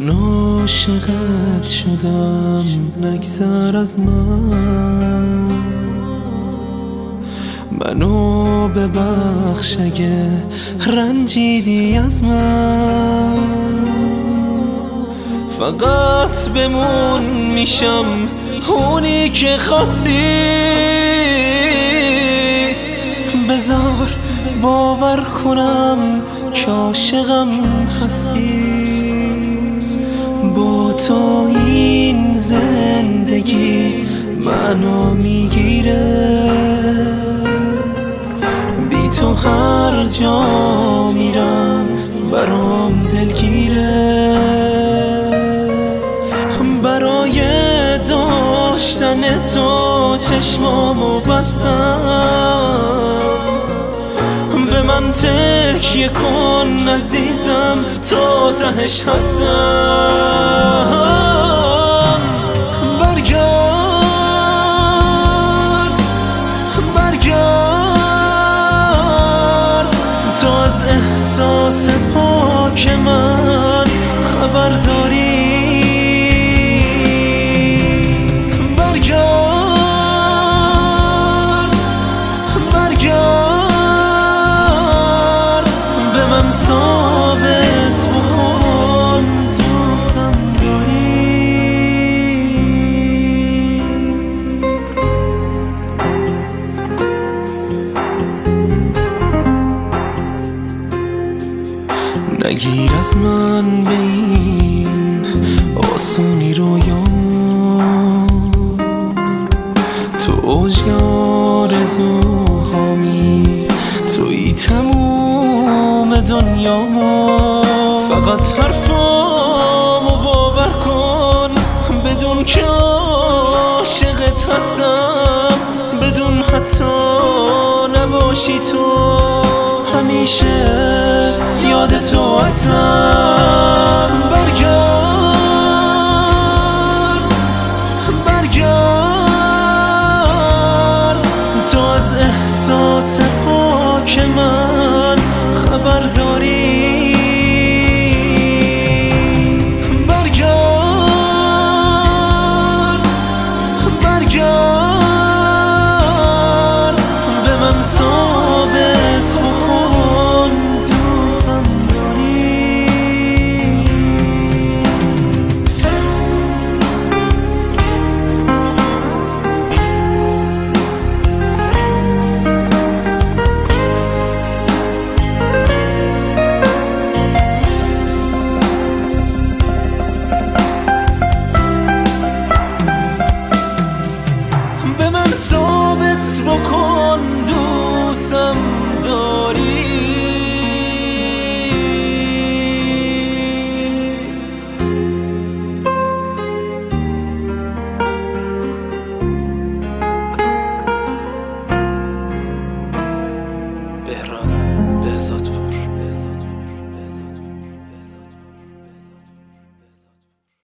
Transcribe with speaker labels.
Speaker 1: من عاشقت شدم نگذر از من، منو ببخش اگه رنجیدی از من. فقط بمون میشم اونی که خواستی، بذار باور کنم که عاشقم هستی. با تو این زندگی منو میگیره، بی تو هر جا میرم برام دلگیره. برای داشتن تو چشمامو بستم، به من تکیه کن عزیزم تا تهش هستم. برگرد برگرد، تو از احساس پاک من خبر داری. نگیر از من به این آسونی رویام، تو اوج آرزوهامی، توی تموم دنیامو. فقط حرفامو باور کن بدون که عاشقت هستم، بدون حتی نباشی تو همیشه یاد تو هستم.